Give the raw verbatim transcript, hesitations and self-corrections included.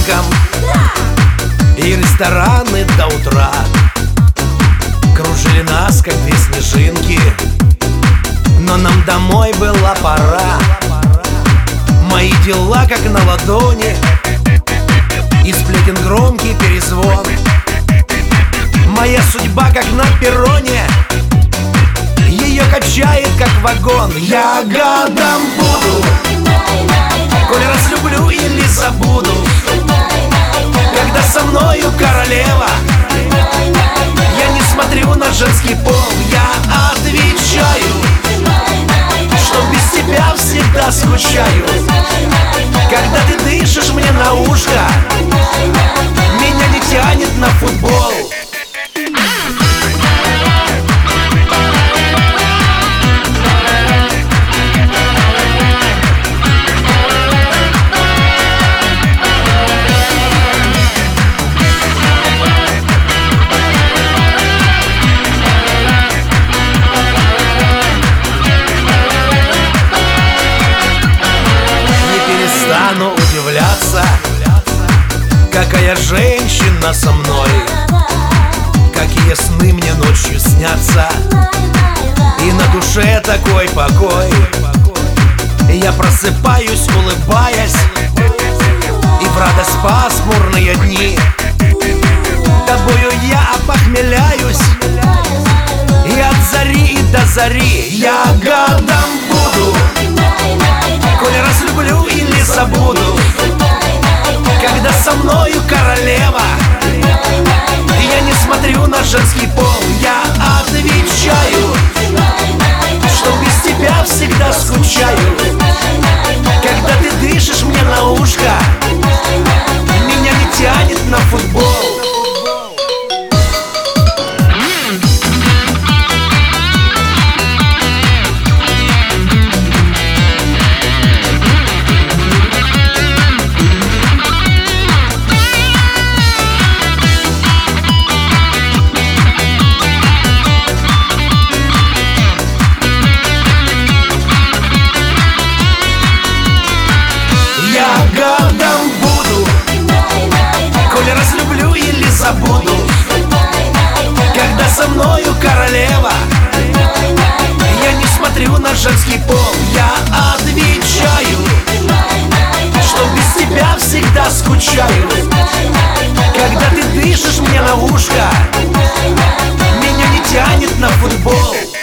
девчонкам и рестораны до утра. Кружили нас, как две снежинки, но нам домой была пора. Мои дела как на ладони, и сплетен громкий перезвон. Моя судьба как на перроне, ее качает как вагон. Я гадом буду, коль разлюблю или забуду, когда со мною королева. Я не смотрю на женский пол, я отвечаю, что без тебя всегда скучаю. Когда ты дышишь мне на ушко, меня не тянет на футбол. Стану удивляться, какая женщина со мной, какие сны мне ночью снятся, и на душе такой покой. Я просыпаюсь, улыбаясь, и в радость пасмурные дни тобою я опохмеляюсь, и от зари и до зари. Я гадом буду, коль разлюблю или забуду, когда со мною королева. Я не смотрю на женский пол, я отвечаю, что без тебя всегда скучаю. Когда ты дышишь мне на ушко, меня не тянет на футбол. Гадом буду, коль разлюблю или забуду, когда со мною королева. Я не смотрю на женский пол, я отвечаю, что без тебя всегда скучаю. Когда ты дышишь мне на ушко, меня не тянет на футбол.